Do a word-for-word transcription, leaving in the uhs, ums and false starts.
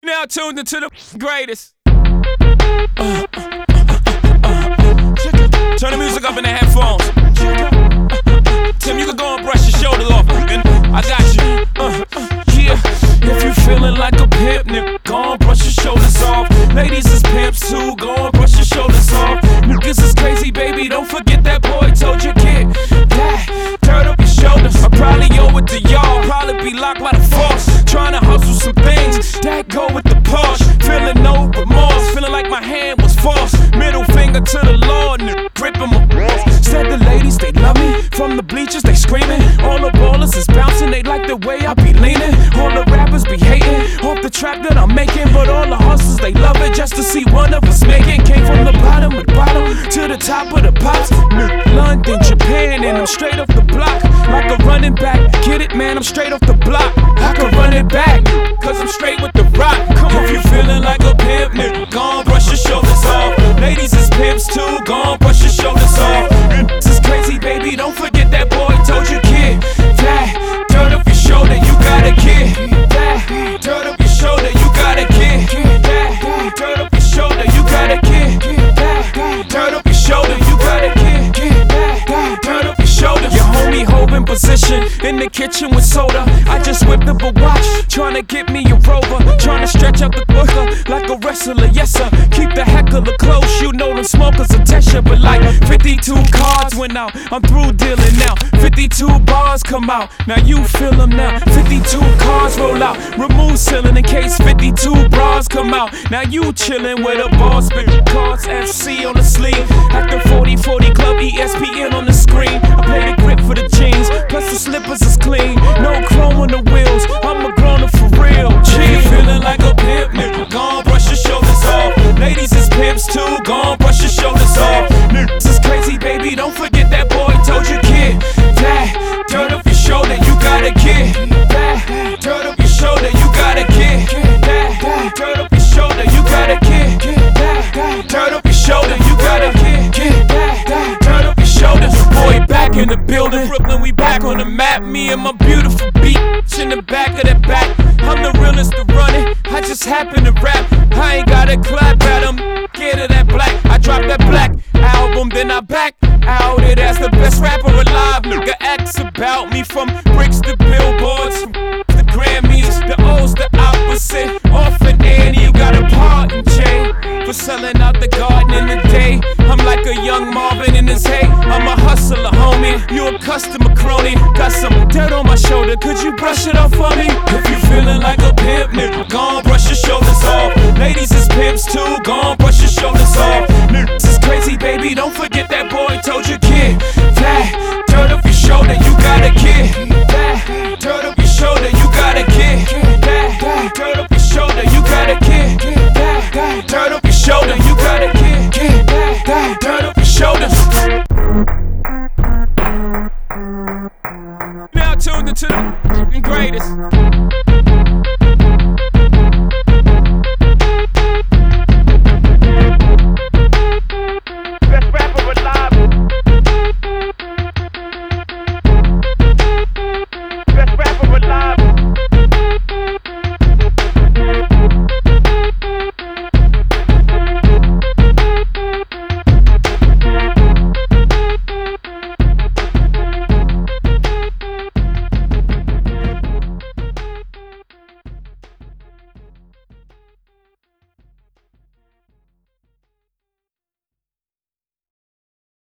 Now tuned into the greatest. Turn the music up in the headphones. Tim, you can go and brush your shoulders off. And I got you. Uh, yeah, if you feeling like a pimp, nigga, go and brush your shoulders off. Ladies is pimps too, go and brush your shoulders off. Niggas is crazy, baby, don't forget that boy told you, kid. Yeah, turn up your shoulders. I probably owe it to y'all, probably be locked by the force. Trying to hustle some things that go with the Porsche. Feeling no remorse, feeling like my hand was forced. Middle finger to the Lord, nigga, gripping my balls. Said the ladies, they love me. From the bleachers, they screaming. All the ballers is bouncing, they like the way I be leaning. All the rappers be hating off the trap that I'm making. But all the hustlers, they love it just to see one of us making. Came from the bottom of the bottom to the top of the pops. London, Japan, and I'm straight off the block. Like a running back, get it, man, I'm straight off the block. I can run it back, cause I'm straight with the rock. Come on, if you feeling like a pimp, nigga, go on, brush your shoulders off. Ladies is pimps too, go on, brush your shoulders off. And this is crazy, baby, don't forget that boy told you, kid. That, turn up your shoulder, you got a kid. That, turn up your shoulder, you got a kid. That, turn up your shoulder, you got a kid. That, turn up your shoulder, you got a kid. That, turn up your shoulder. Your homie holding position in the kitchen with soda. I just whipped up a watch, trying to get me a rover. Trying to stretch out the booker like a wrestler, yes sir. Keep the heckler close, you know them smokers will test you. But like fifty-two cards went out, I'm through dealing now. fifty-two bars come out, now you feel them now. fifty-two cards roll out, remove ceiling in case fifty-two bras come out. Now you chillin' with a boss, spit cards, F C on the sleeve. At the forty forty club, E S P N on the screen. I play the grip for the jeans, plus the slippers is clean. No chrome on the wheels, I'm a grown up for real. G, feeling like a pimp, nigga, go on, brush your shoulders off. Ladies is pimps too, go on, brush your shoulders off. Niggas is crazy, baby, don't forget that boy told you, kid. That, turn up your shoulder, you got a kid. That, turn up your shoulder, you got a kid. That, turn up your shoulder, you got a kid. That, turn up your shoulder, you got a kid. That, turn up your shoulders. Boy, back in the building, Brooklyn, we back on the map. Me and my beautiful beat in the back of the back. I'm the realest to run it, I just happen to rap. I ain't gotta clap at them, get it that black. I dropped that black album, then I back out it as the best rapper alive. Nigga acts about me from